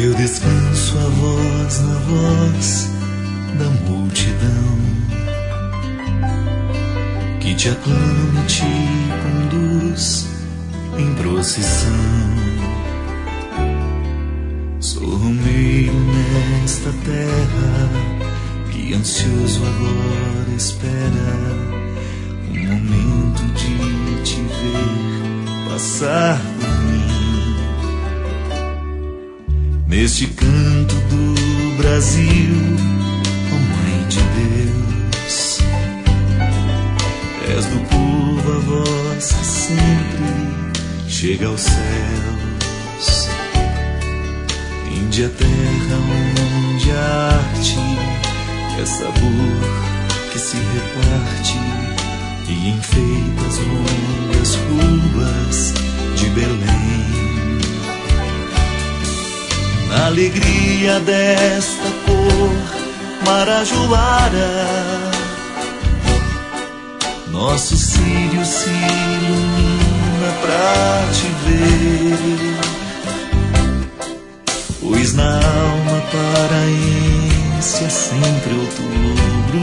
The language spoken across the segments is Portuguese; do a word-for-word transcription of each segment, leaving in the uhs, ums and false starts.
Eu descanso a voz na voz da multidão que te aclama e te conduz em procissão. Sou romeiro nesta terra que ansioso agora espera um momento de te ver passar por mim. Neste canto do Brasil, ó Mãe de Deus, és do povo a voz que sempre chega aos céus. Índia, terra onde a arte é sabor que se reparte e enfeita as longas ruas de Belém. Na alegria desta cor marajoara, nosso círio se ilumina pra te ver. Pois na alma paraense é sempre outubro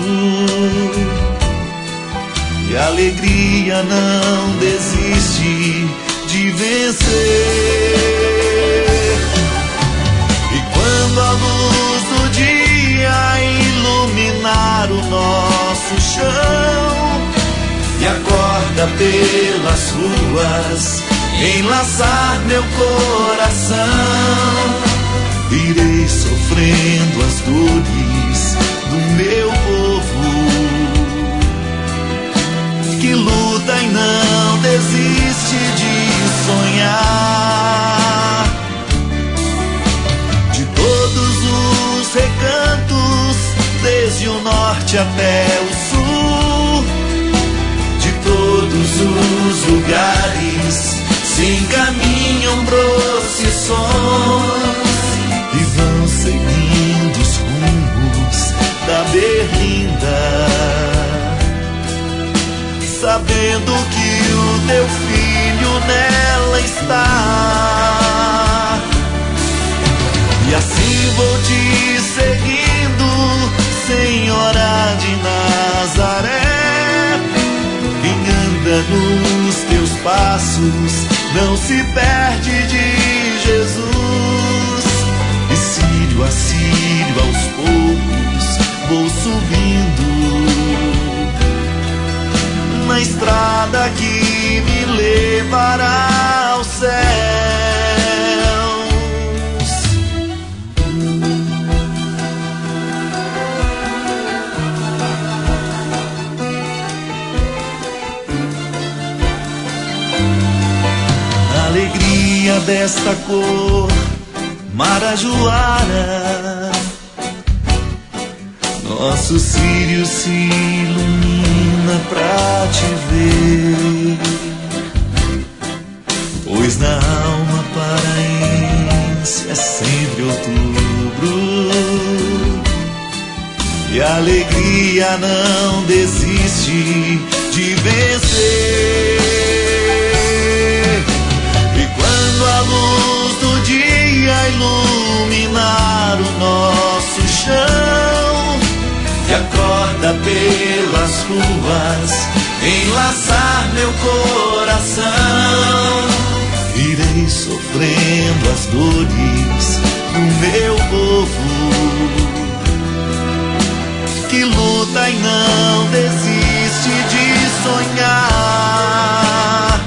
e a alegria não desiste de vencer. E quando a luz do dia iluminar o nosso chão e acorda pelas ruas enlaçar meu coração, irei sofrendo as dores do meu povo que luta e não desiste de sonhar. De todos os recantos, desde o norte até o sul, de todos os lugares se encaminham procissões e vão seguindo os rumos da Berlinda, sabendo que o teu filho nela está. E assim vou te seguindo, Senhora de Nazaré. Quem anda nos teus passos não se perde de Jesus. E círio a círio aos poucos vou subindo na estrada que me levará aos céus. A alegria desta cor marajoara, nosso círio se ilumina pra te ver. Pois na alma paraense é sempre outubro e a alegria não desiste de vencer. E quando a luz do dia iluminar o nosso chão e acorda pelas ruas enlaçar meu coração, irei sofrendo as dores do meu povo que luta e não desiste de sonhar.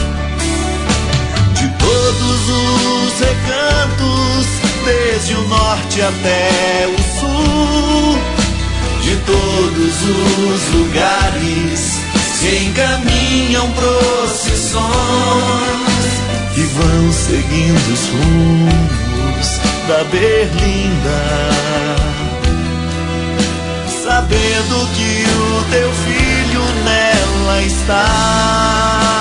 De todos os recantos, desde o norte até o sul, de todos os lugares se encaminham procissões e vão seguindo os rumos da Berlinda, sabendo que o teu filho nela está.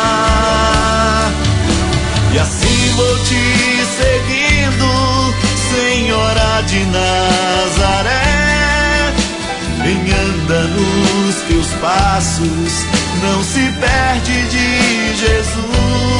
E assim vou te seguindo, Senhora de Nazaré. Quem anda nos teus passos não se perde de Jesus.